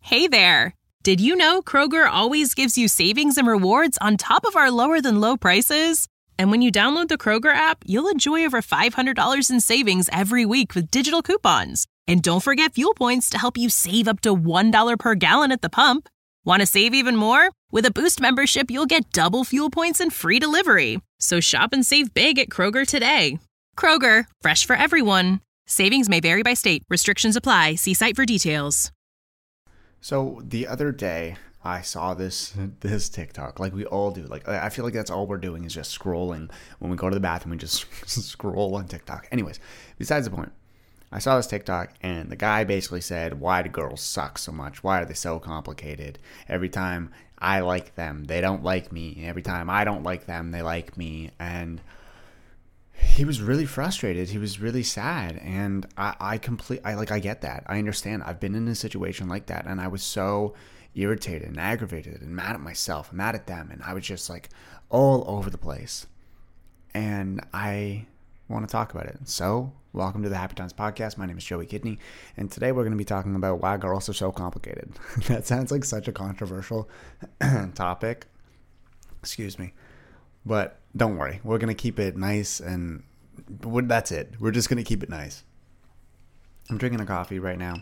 Hey there! Did you know Kroger always gives you savings and rewards on top of our lower-than-low prices? And when you download the Kroger app, you'll enjoy over $500 in savings every week with digital coupons. And don't forget fuel points to help you save up to $1 per gallon at the pump. Want to save even more? With a Boost membership, you'll get double fuel points and free delivery. So shop and save big at Kroger today. Kroger, fresh for everyone. Savings may vary by state. Restrictions apply. See site for details. So the other day, I saw this TikTok, like we all do. Like I feel like that's all we're doing is just scrolling. When we go to the bathroom, we just scroll on TikTok. Anyways, besides the point, I saw this TikTok, and the guy basically said, why do girls suck so much? Why are they so complicated? Every time I like them, they don't like me. Every time I don't like them, they like me. And he was really frustrated. He was really sad. And I get that. I understand. I've been in a situation like that. And I was so irritated and aggravated and mad at myself, mad at them. And I was just like all over the place. And I want to talk about it. So welcome to the Happy Times Podcast. My name is Joey Kidney. And today we're going to be talking about why girls are so complicated. That sounds like such a controversial topic. Excuse me. But don't worry, we're going to keep it nice, and that's it. We're just going to keep it nice. I'm drinking a coffee right now,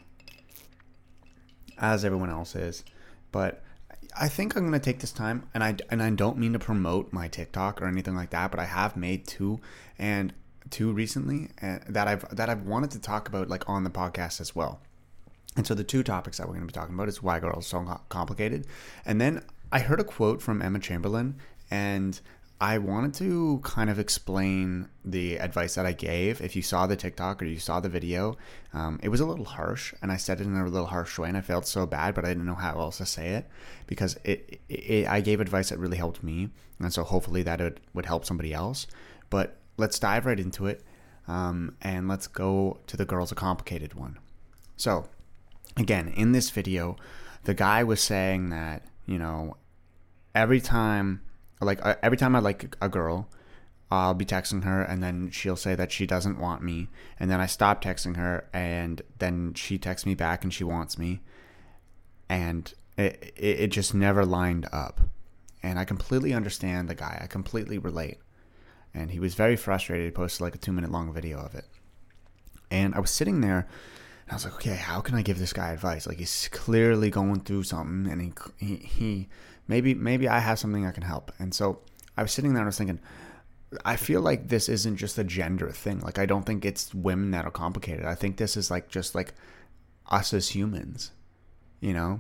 as everyone else is. But I think I'm going to take this time, and I don't mean to promote my TikTok or anything like that, but I have made two recently that I've wanted to talk about, like, on the podcast as well. And so the two topics that we're going to be talking about is why girls are so complicated. And then I heard a quote from Emma Chamberlain, and I wanted to kind of explain the advice that I gave. If you saw the TikTok or you saw the video, it was a little harsh, and I said it in a little harsh way, and I felt so bad, but I didn't know how else to say it because I gave advice that really helped me, and so hopefully that it would help somebody else. But let's dive right into it, and let's go to the girls are complicated one. So, again, in this video, the guy was saying that, you know, every time I like a girl, I'll be texting her, and then she'll say that she doesn't want me, and then I stop texting her, and then she texts me back and she wants me, and it just never lined up. And I completely understand the guy. I completely relate. And he was very frustrated. He posted like a 2-minute long video of it. And I was sitting there, and I was like, okay, how can I give this guy advice? Like, he's clearly going through something, and he maybe I have something I can help. And so I was sitting there and I was thinking, I feel like this isn't just a gender thing. Like, I don't think it's women that are complicated. I think this is like just like us as humans, you know?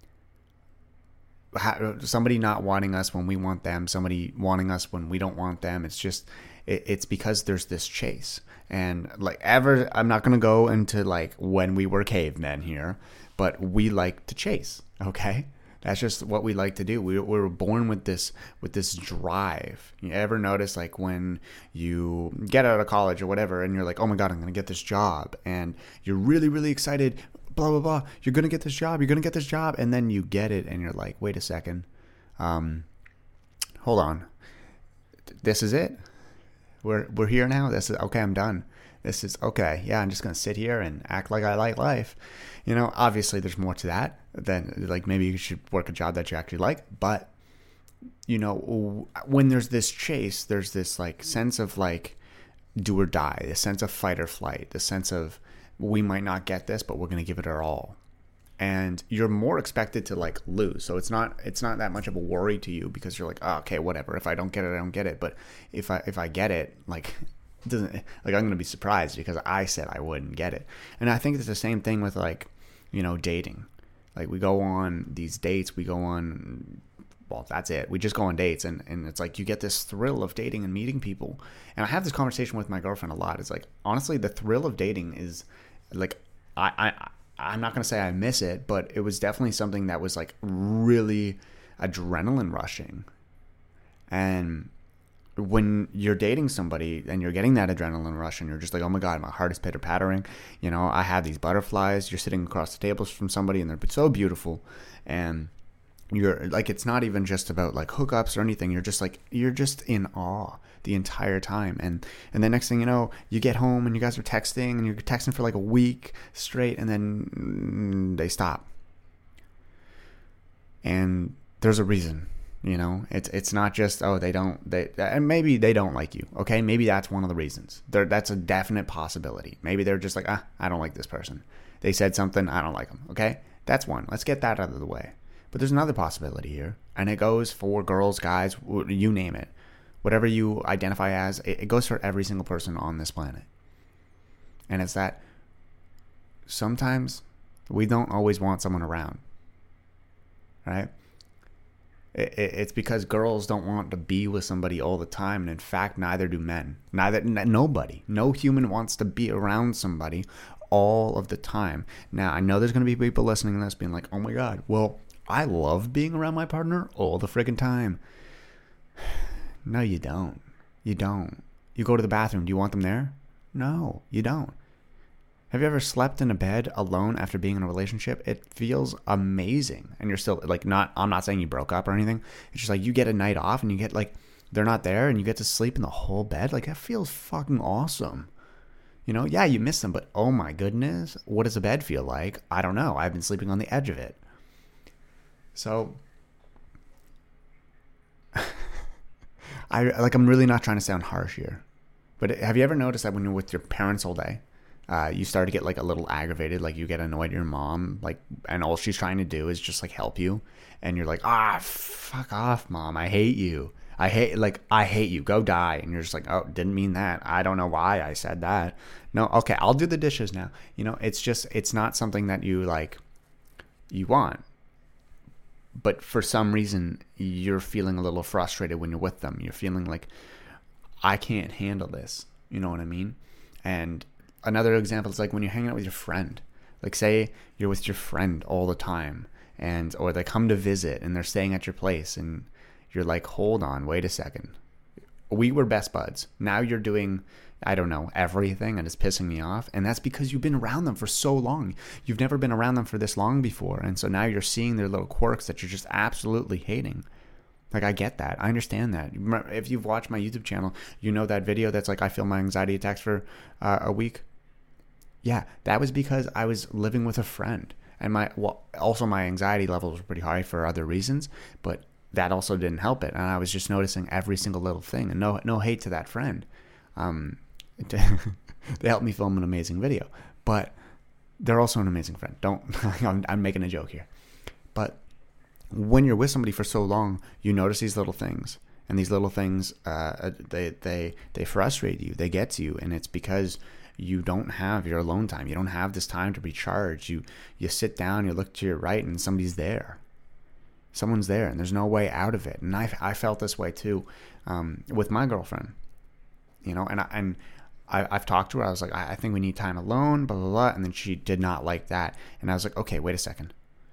Somebody not wanting us when we want them, somebody wanting us when we don't want them. It's just, it's because there's this chase. And I'm not going to go into like when we were cavemen here, but we like to chase, okay? That's just what we like to do. We were born with this drive. You ever notice, like, when you get out of college or whatever, and you're like, oh my God, I'm going to get this job. And you're really, really excited, blah, blah, blah. You're going to get this job. You're going to get this job. And then you get it, and you're like, wait a second. Hold on. This is it? We're here now? This is, okay, I'm done. This is, okay, yeah, I'm just going to sit here and act like I like life. You know, obviously there's more to that than, like, maybe you should work a job that you actually like. But, you know, when there's this chase, there's this, like, sense of, like, do or die, the sense of fight or flight, the sense of we might not get this, but we're going to give it our all. And you're more expected to, like, lose. So it's not that much of a worry to you because you're like, oh, okay, whatever. If I don't get it, I don't get it. But if I get it, like, doesn't, like, I'm going to be surprised because I said I wouldn't get it. And I think it's the same thing with, like, you know, dating. Like, we go on these dates, well, that's it. We just go on dates, and it's like you get this thrill of dating and meeting people. And I have this conversation with my girlfriend a lot. It's like, honestly, the thrill of dating is, like, I'm not going to say I miss it, but it was definitely something that was, like, really adrenaline rushing. And when you're dating somebody and you're getting that adrenaline rush and you're just like, oh my God, my heart is pitter pattering. You know, I have these butterflies. You're sitting across the tables from somebody and they're so beautiful. And you're like, it's not even just about like hookups or anything. You're just in awe the entire time. And the next thing you know, you get home and you guys are texting and you're texting for like a week straight and then they stop. And there's a reason, you know. It's not just, oh, and maybe they don't like you. Okay, maybe that's one of the reasons. That's a definite possibility. Maybe they're just like, I don't like this person. They said something, I don't like them. Okay, that's one. Let's get that out of the way. But there's another possibility here, and it goes for girls, guys, you name it. Whatever you identify as, it goes for every single person on this planet. And it's that sometimes we don't always want someone around, right? It's because girls don't want to be with somebody all the time. And in fact, neither do men. Nobody. No human wants to be around somebody all of the time. Now, I know there's going to be people listening to this being like, oh my God, well, I love being around my partner all the friggin' time. No, you don't. You don't. You go to the bathroom. Do you want them there? No, you don't. Have you ever slept in a bed alone after being in a relationship? It feels amazing. And you're still like, I'm not saying you broke up or anything. It's just like you get a night off and you get like, they're not there and you get to sleep in the whole bed. Like that feels fucking awesome. You know, yeah, you miss them, but oh my goodness, what does a bed feel like? I don't know. I've been sleeping on the edge of it. So I'm really not trying to sound harsh here, but have you ever noticed that when you're with your parents all day, you start to get like a little aggravated, like you get annoyed at your mom, like, and all she's trying to do is just like help you, and you're like, fuck off, Mom, I hate you, I hate you, go die, and you're just like, oh, didn't mean that, I don't know why I said that, no, okay, I'll do the dishes now, you know, it's not something that you like, you want. But for some reason, you're feeling a little frustrated when you're with them. You're feeling like, I can't handle this. You know what I mean? And another example is like when you're hanging out with your friend. Like say you're with your friend all the time, or they come to visit and they're staying at your place, and you're like, hold on, wait a second. We were best buds. Now you're doing, I don't know, everything, and it's pissing me off. And that's because you've been around them for so long. You've never been around them for this long before. And so now you're seeing their little quirks that you're just absolutely hating. Like, I get that. I understand that. If you've watched my YouTube channel, you know that video that's like, I feel my anxiety attacks for a week. Yeah, that was because I was living with a friend. And also my anxiety levels were pretty high for other reasons, but that also didn't help it. And I was just noticing every single little thing. And no hate to that friend. They helped me film an amazing video, but they're also an amazing friend. I'm making a joke here. But when you're with somebody for so long, you notice these little things, and these little things, they frustrate you. They get to you, and it's because you don't have your alone time. You don't have this time to recharge. You sit down, you look to your right, and somebody's there. Someone's there, and there's no way out of it. And I felt this way too, with my girlfriend. You know, and I've talked to her. I was like, I think we need time alone, blah, blah, blah. And then she did not like that. And I was like, okay, wait a second.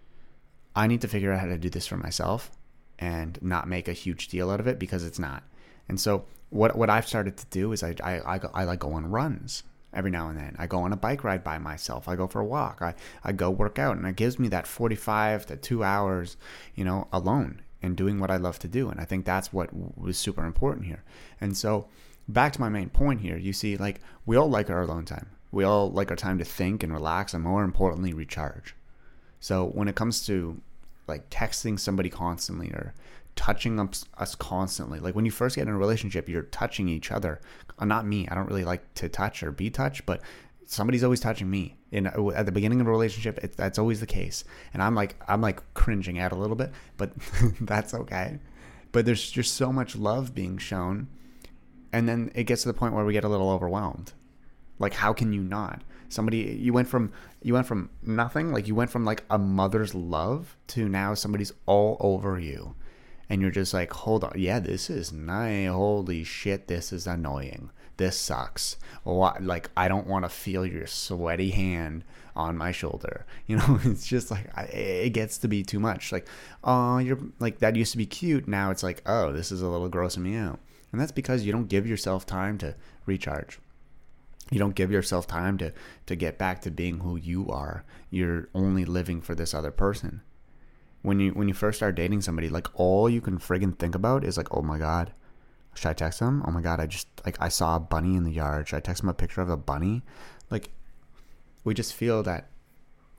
I need to figure out how to do this for myself and not make a huge deal out of it, because it's not. And so what I've started to do is I like go on runs every now and then. I go on a bike ride by myself. I go for a walk. I go work out, and it gives me that 45 to 2 hours, you know, alone and doing what I love to do. And I think that's what was super important here. And so back to my main point here, you see, like, we all like our alone time. We all like our time to think and relax, and more importantly, recharge. So when it comes to like texting somebody constantly or touching us constantly, like when you first get in a relationship, you're touching each other. Not me. I don't really like to touch or be touched, but somebody's always touching me. At the beginning of a relationship, that's always the case. And I'm like cringing out a little bit, but that's okay. But there's just so much love being shown. And then it gets to the point where we get a little overwhelmed. Like, how can you not? You went from nothing, like you went from like a mother's love to now somebody's all over you. And you're just like, hold on. Yeah, this is nice. Holy shit, this is annoying. This sucks. Like, I don't want to feel your sweaty hand on my shoulder. You know, it's just like, it gets to be too much. Like, oh, you're like, that used to be cute. Now it's like, oh, this is a little grossing me out. And that's because you don't give yourself time to recharge. You don't give yourself time to get back to being who you are. You're only living for this other person. When you first start dating somebody, like, all you can friggin' think about is like, oh my God, should I text them? Oh my God, I saw a bunny in the yard. Should I text them a picture of a bunny? Like, we just feel that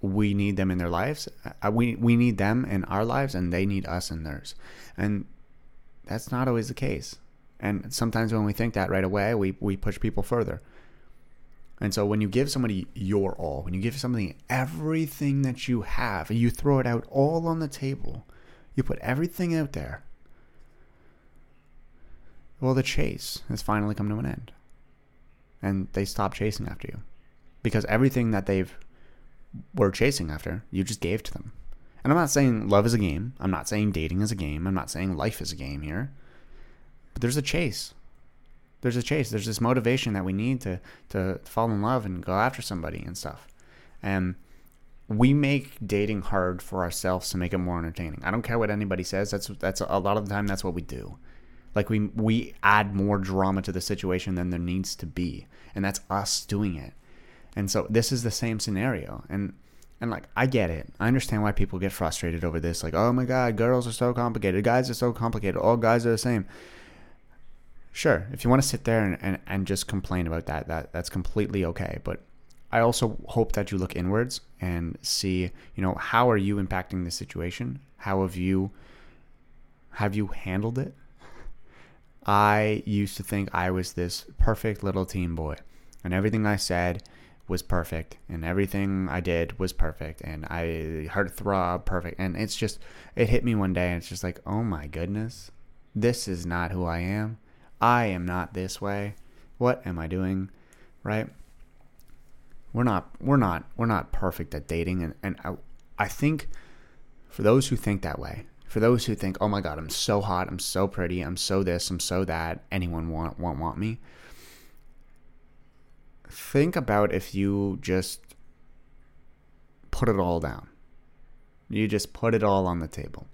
we need them in their lives. We need them in our lives, and they need us in theirs. And that's not always the case. And sometimes when we think that right away, we push people further. And so when you give somebody your all, when you give somebody everything that you have, and you throw it out all on the table, you put everything out there, well, the chase has finally come to an end. And they stop chasing after you. Because everything that were chasing after, you just gave to them. And I'm not saying love is a game. I'm not saying dating is a game. I'm not saying life is a game here. But there's a chase. There's a chase. There's this motivation that we need to fall in love and go after somebody and stuff. And we make dating hard for ourselves to make it more entertaining. I don't care what anybody says. That's a lot of the time that's what we do. Like we add more drama to the situation than there needs to be. And that's us doing it. And so this is the same scenario. And like, I get it. I understand why people get frustrated over this. Like, oh my God, girls are so complicated. Guys are so complicated. All guys are the same. Sure, if you want to sit there and just complain about that's completely okay. But I also hope that you look inwards and see, how are you impacting the situation? How have you handled it? I used to think I was this perfect little teen boy, and everything I said was perfect, and everything I did was perfect, and I heart throb perfect. And it hit me one day, and it's just like, oh my goodness, this is not who I am. I am not this way. What am I doing? Right? We're not perfect at dating. And I think for those who think that way, for those who think, oh my God, I'm so hot, I'm so pretty, I'm so this, I'm so that, anyone won't want me. Think about if you just put it all down. You just put it all on the table.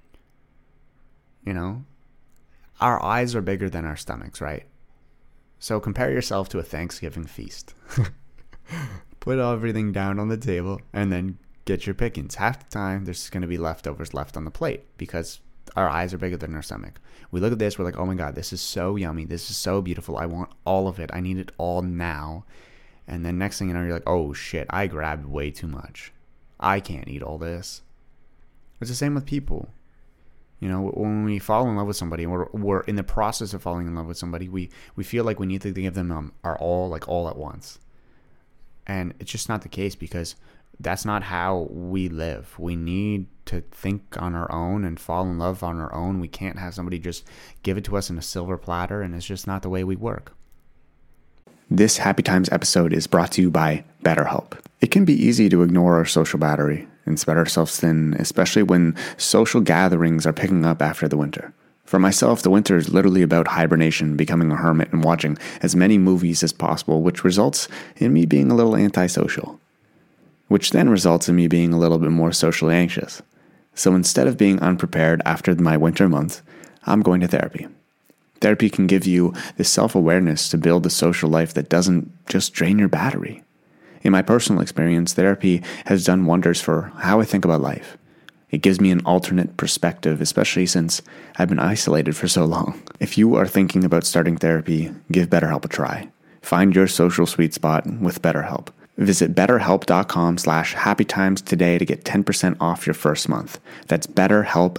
Our eyes are bigger than our stomachs, right? So compare yourself to a Thanksgiving feast. Put everything down on the table and then get your pickings. Half the time, there's going to be leftovers left on the plate because our eyes are bigger than our stomach. We look at this, we're like, oh my God, this is so yummy. This is so beautiful. I want all of it. I need it all now. And then next thing you know, you're like, oh shit, I grabbed way too much. I can't eat all this. It's the same with people. When we fall in love with somebody, and we're in the process of falling in love with somebody, we feel like we need to give them our all at once. And it's just not the case, because that's not how we live. We need to think on our own and fall in love on our own. We can't have somebody just give it to us in a silver platter, and it's just not the way we work. This Happy Times episode is brought to you by BetterHelp. It can be easy to ignore our social battery and spread ourselves thin, especially when social gatherings are picking up after the winter. For myself, the winter is literally about hibernation, becoming a hermit, and watching as many movies as possible, which results in me being a little antisocial, which then results in me being a little bit more socially anxious. So instead of being unprepared after my winter month, I'm going to therapy. Therapy can give you the self-awareness to build a social life that doesn't just drain your battery. In my personal experience, therapy has done wonders for how I think about life. It gives me an alternate perspective, especially since I've been isolated for so long. If you are thinking about starting therapy, give BetterHelp a try. Find your social sweet spot with BetterHelp. Visit BetterHelp.com/happytimes today to get 10% off your first month. That's BetterHelp,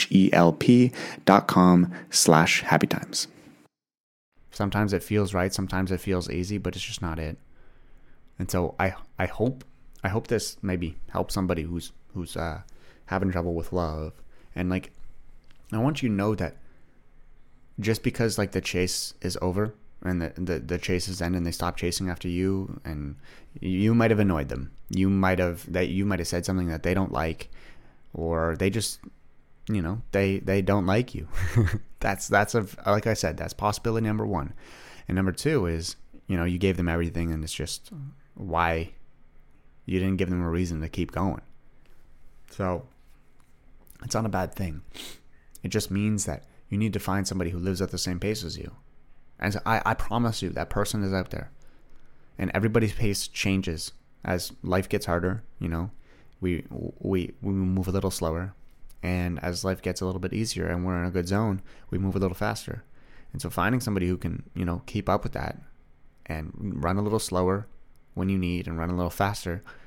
HELP.com/happytimes. Sometimes it feels right, sometimes it feels easy, but it's just not it. And so I hope this maybe helps somebody who's having trouble with love. And like, I want you to know that just because like the chase is over and the chase is end and they stop chasing after you, and you might have annoyed them, you might have said something that they don't like, or they just they don't like you. that's like I said, that's possibility number one. And number two is you gave them everything, and it's just why you didn't give them a reason to keep going. So it's not a bad thing. It just means that you need to find somebody who lives at the same pace as you. And so I promise you that person is out there. And everybody's pace changes as life gets harder. We move a little slower, and as life gets a little bit easier and we're in a good zone, we move a little faster. And so finding somebody who can keep up with that and run a little slower when you need and run a little faster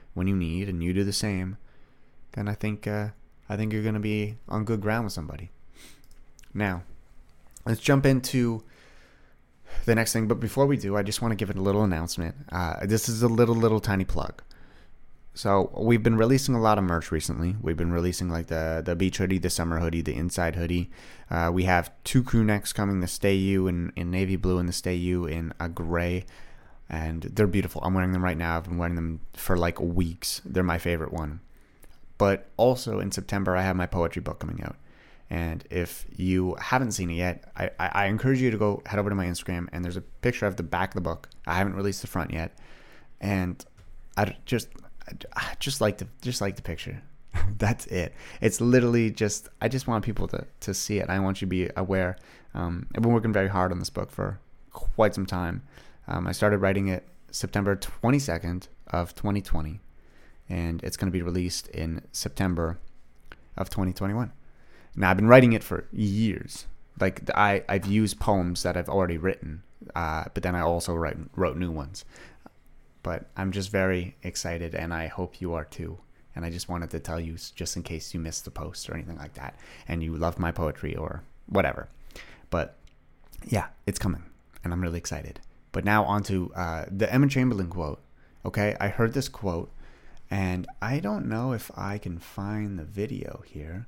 when you need, and you do the same, then I think you're going to be on good ground with somebody. Now, let's jump into the next thing. But before we do, I just want to give it a little announcement. This is a little tiny plug. So we've been releasing a lot of merch recently. We've been releasing like the beach hoodie, the summer hoodie, the inside hoodie. We have 2 crew necks coming, the Stay You in navy blue and the Stay You in a gray. And they're beautiful. I'm wearing them right now. I've been wearing them for like weeks. They're my favorite one. But also in September, I have my poetry book coming out. And if you haven't seen it yet, I encourage you to go head over to my Instagram, and there's a picture of the back of the book. I haven't released the front yet. And I just like the picture. That's it. It's literally just, I just want people to see it. I want you to be aware. I've been working very hard on this book for quite some time. I started writing it September 22nd of 2020, and it's going to be released in September of 2021. Now, I've been writing it for years. Like, I've used poems that I've already written, but then I also wrote new ones. But I'm just very excited, and I hope you are too. And I just wanted to tell you, just in case you missed the post or anything like that, and you love my poetry or whatever. But yeah, it's coming, and I'm really excited. But now on to the Emma Chamberlain quote. Okay, I heard this quote, and I don't know if I can find the video here.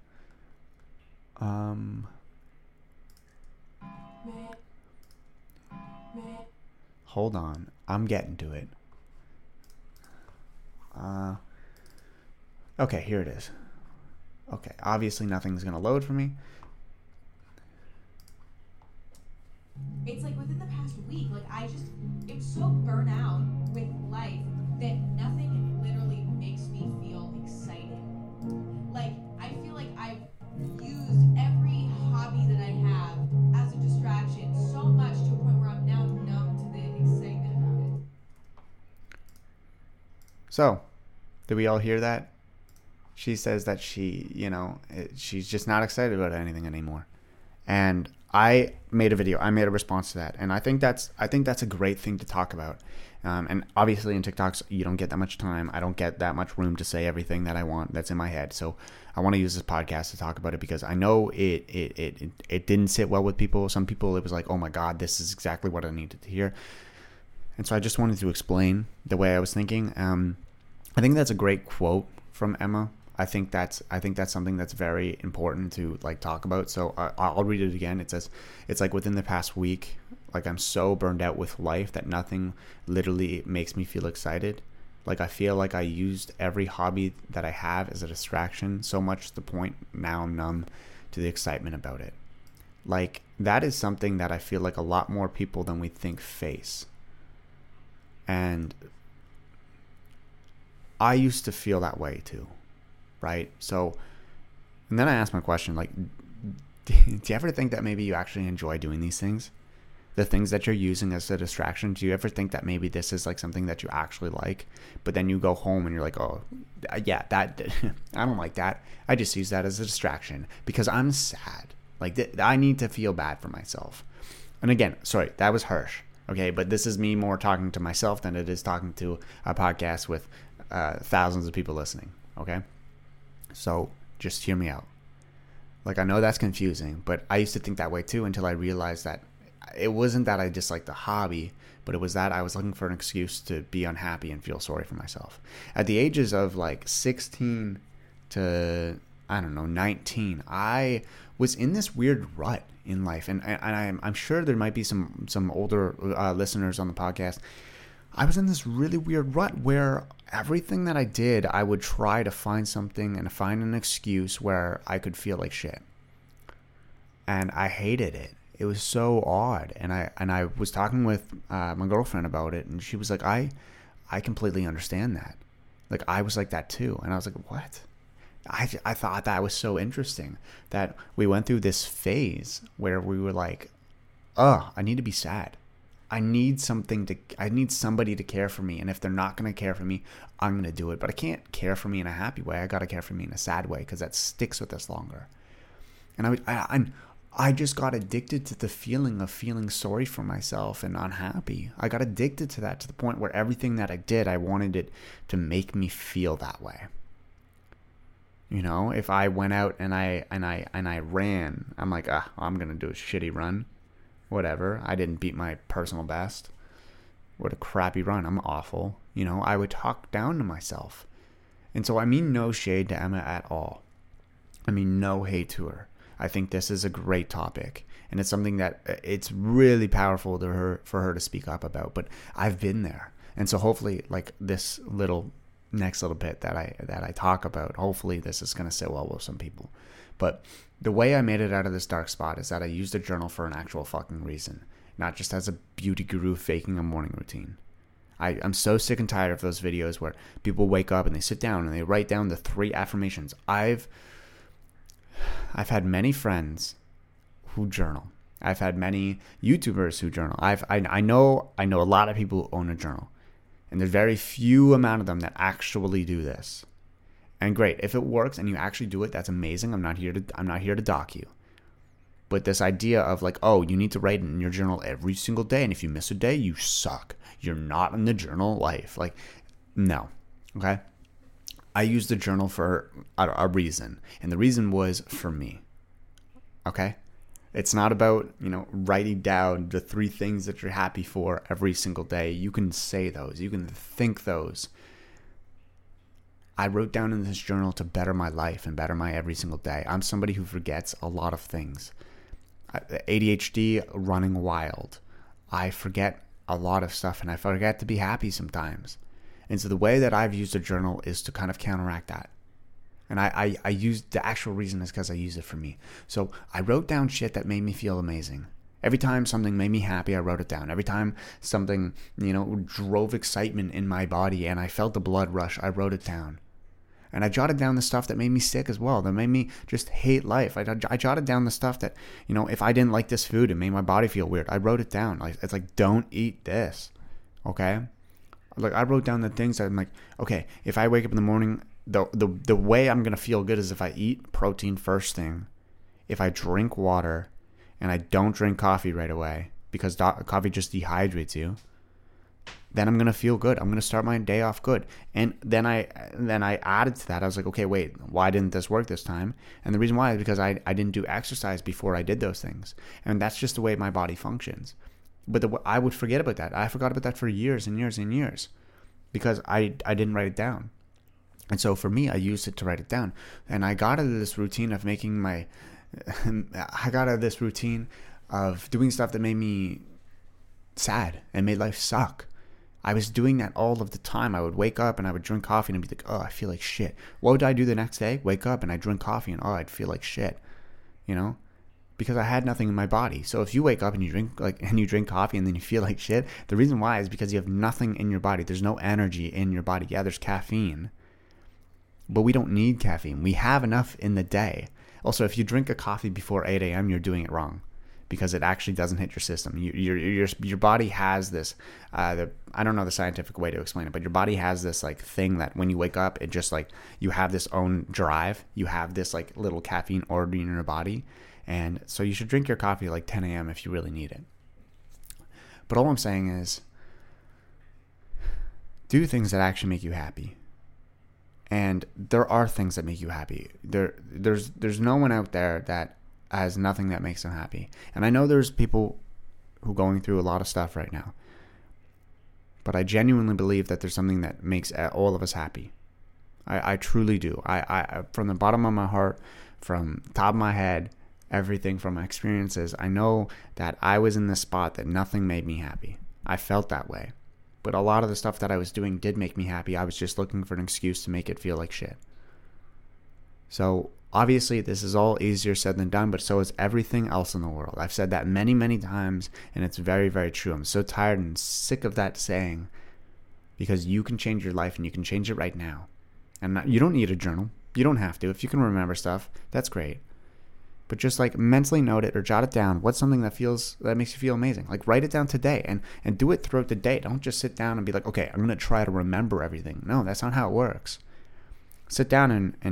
Hold on, I'm getting to it. Okay, here it is. Okay, obviously nothing's gonna load for me. It's like within the past week, like I'm so burnt out with life that nothing literally makes me feel excited. Like, I feel like I've used every hobby that I have as a distraction so much to a point where I'm now numb to the excitement about it. So, did we all hear that? She says that she's just not excited about anything anymore. And I made a video. I made a response to that, and I think that's a great thing to talk about. And obviously, in TikToks, you don't get that much time. I don't get that much room to say everything that I want that's in my head. So I want to use this podcast to talk about it, because I know it didn't sit well with people. Some people, it was like, oh my God, this is exactly what I needed to hear. And so I just wanted to explain the way I was thinking. I think that's a great quote from Emma. I think that's something that's very important to like talk about. So I'll read it again. It says, it's like within the past week, like I'm so burned out with life that nothing literally makes me feel excited. Like I feel like I used every hobby that I have as a distraction so much to the point now I'm numb to the excitement about it. Like that is something that I feel like a lot more people than we think face. And I used to feel that way too. Right? So, and then I asked my question, like, do you ever think that maybe you actually enjoy doing these things? The things that you're using as a distraction, do you ever think that maybe this is like something that you actually like, but then you go home and you're like, oh, yeah, that, I don't like that. I just use that as a distraction because I'm sad. Like, I need to feel bad for myself. And again, sorry, that was harsh. Okay, but this is me more talking to myself than it is talking to a podcast with thousands of people listening. Okay? So just hear me out. Like, I know that's confusing, but I used to think that way too until I realized that it wasn't that I disliked the hobby, but it was that I was looking for an excuse to be unhappy and feel sorry for myself. At the ages of like 16 to, 19, I was in this weird rut in life. And I'm sure there might be some older listeners on the podcast. I was in this really weird rut where everything that I did, I would try to find something and find an excuse where I could feel like shit. And I hated it. It was so odd. And I was talking with my girlfriend about it, and she was like, I completely understand that. Like, I was like that too. And I was like, what? I thought that was so interesting that we went through this phase where we were like, oh, I need to be sad. I need somebody to care for me. And if they're not going to care for me, I'm going to do it. But I can't care for me in a happy way. I got to care for me in a sad way because that sticks with us longer. And I just got addicted to the feeling of feeling sorry for myself and unhappy. I got addicted to that to the point where everything that I did, I wanted it to make me feel that way. You know, if I went out and I ran, I'm like, I'm going to do a shitty run. Whatever. I didn't beat my personal best. What a crappy run. I'm awful. You know, I would talk down to myself. And so I mean no shade to Emma at all. I mean no hate to her. I think this is a great topic, and it's something that it's really powerful for her to speak up about. But I've been there, and so hopefully, like this next little bit that I talk about, hopefully this is going to sit well with some people. But the way I made it out of this dark spot is that I used a journal for an actual fucking reason, not just as a beauty guru faking a morning routine. I'm so sick and tired of those videos where people wake up and they sit down and they write down the 3 affirmations. I've had many friends who journal. I've had many YouTubers who journal. I know a lot of people who own a journal, and there's very few amount of them that actually do this. And great, if it works and you actually do it, that's amazing. I'm not here to dock you. But this idea of like, oh, you need to write in your journal every single day, and if you miss a day, you suck. You're not in the journal life. Like, no. Okay? I used the journal for a reason, and the reason was for me. Okay? It's not about, writing down the 3 things that you're happy for every single day. You can say those. You can think those. I wrote down in this journal to better my life and better my every single day. I'm somebody who forgets a lot of things. ADHD running wild. I forget a lot of stuff, and I forget to be happy sometimes. And so the way that I've used a journal is to kind of counteract that. And I use the actual reason is because I use it for me. So I wrote down shit that made me feel amazing. Every time something made me happy, I wrote it down. Every time something, drove excitement in my body and I felt the blood rush, I wrote it down. And I jotted down the stuff that made me sick as well, that made me just hate life. I jotted down the stuff that, if I didn't like this food, it made my body feel weird. I wrote it down. It's like, don't eat this, okay? Like, I wrote down the things that I'm like, okay, if I wake up in the morning, the way I'm going to feel good is if I eat protein first thing, if I drink water, and I don't drink coffee right away, because coffee just dehydrates you, then I'm going to feel good. I'm going to start my day off good. And then I added to that. I was like, okay, wait, why didn't this work this time? And the reason why is because I didn't do exercise before I did those things. And that's just the way my body functions. But I would forget about that. I forgot about that for years and years and years because I didn't write it down. And so for me, I used it to write it down. And I got out of this routine of doing stuff that made me sad and made life suck. I was doing that all of the time. I would wake up and I would drink coffee and I'd be like, oh, I feel like shit. What would I do the next day? Wake up and I'd drink coffee and I'd feel like shit, because I had nothing in my body. So if you wake up and you drink coffee and then you feel like shit, the reason why is because you have nothing in your body. There's no energy in your body. Yeah, there's caffeine, but we don't need caffeine. We have enough in the day. Also, if you drink a coffee before 8 a.m., you're doing it wrong, because it actually doesn't hit your system. Your body has this, I don't know the scientific way to explain it, but your body has this like thing that when you wake up, it just like, you have this own drive. You have this like little caffeine already in your body. And so you should drink your coffee like 10 a.m. if you really need it. But all I'm saying is, do things that actually make you happy. And there are things that make you happy. There's no one out there that has nothing that makes them happy. And I know there's people who are going through a lot of stuff right now. But I genuinely believe that there's something that makes all of us happy. I truly do. I from the bottom of my heart, from the top of my head, everything from my experiences, I know that I was in this spot that nothing made me happy. I felt that way. But a lot of the stuff that I was doing did make me happy. I was just looking for an excuse to make it feel like shit. So obviously, this is all easier said than done, but so is everything else in the world. I've said that many, many times, and it's very, very true. I'm so tired and sick of that saying, because you can change your life and you can change it right now. And you don't need a journal. You don't have to. If you can remember stuff, that's great. But just like mentally note it or jot it down. What's something that makes you feel amazing? Like write it down today and do it throughout the day. Don't just sit down and be like, okay, I'm going to try to remember everything. No, that's not how it works. Sit down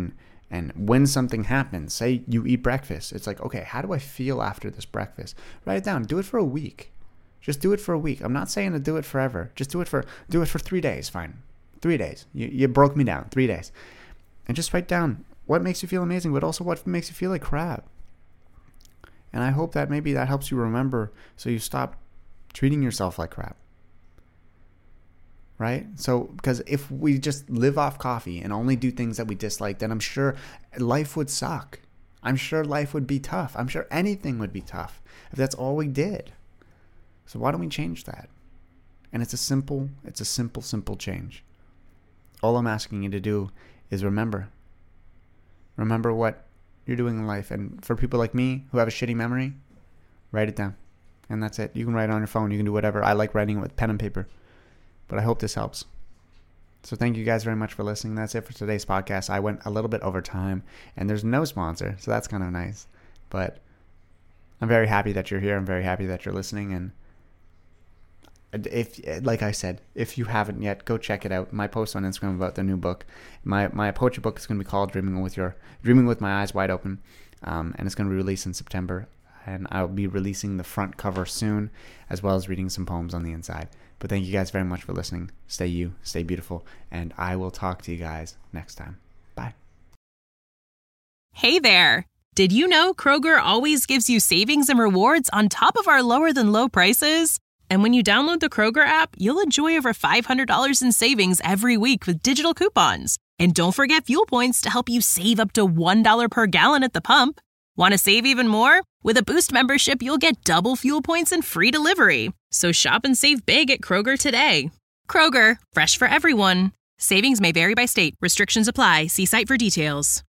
And when something happens, say you eat breakfast, it's like, okay, how do I feel after this breakfast? Write it down. Do it for a week. Just do it for a week. I'm not saying to do it forever. Just do it for 3 days. Fine. 3 days. You broke me down. 3 days. And just write down what makes you feel amazing, but also what makes you feel like crap. And I hope that maybe that helps you remember so you stop treating yourself like crap. Right? So, because if we just live off coffee and only do things that we dislike, then I'm sure life would suck. I'm sure life would be tough. I'm sure anything would be tough if that's all we did. So why don't we change that? And it's a simple change. All I'm asking you to do is remember what you're doing in life. And for people like me who have a shitty memory, write it down. And that's it. You can write it on your phone. You can do whatever. I like writing with pen and paper. But I hope this helps. So thank you guys very much for listening. That's it for today's podcast. I went a little bit over time, and there's no sponsor, so that's kind of nice. But I'm very happy that you're here. I'm very happy that you're listening. And if, like I said, if you haven't yet, go check it out. My post on Instagram about the new book. My poetry book is going to be called Dreaming with My Eyes Wide Open, and it's going to be released in September. And I'll be releasing the front cover soon, as well as reading some poems on the inside. But thank you guys very much for listening. Stay you, stay beautiful, and I will talk to you guys next time. Bye. Hey there. Did you know Kroger always gives you savings and rewards on top of our lower than low prices? And when you download the Kroger app, you'll enjoy over $500 in savings every week with digital coupons. And don't forget fuel points to help you save up to $1 per gallon at the pump. Want to save even more? With a Boost membership, you'll get double fuel points and free delivery. So shop and save big at Kroger today. Kroger, fresh for everyone. Savings may vary by state. Restrictions apply. See site for details.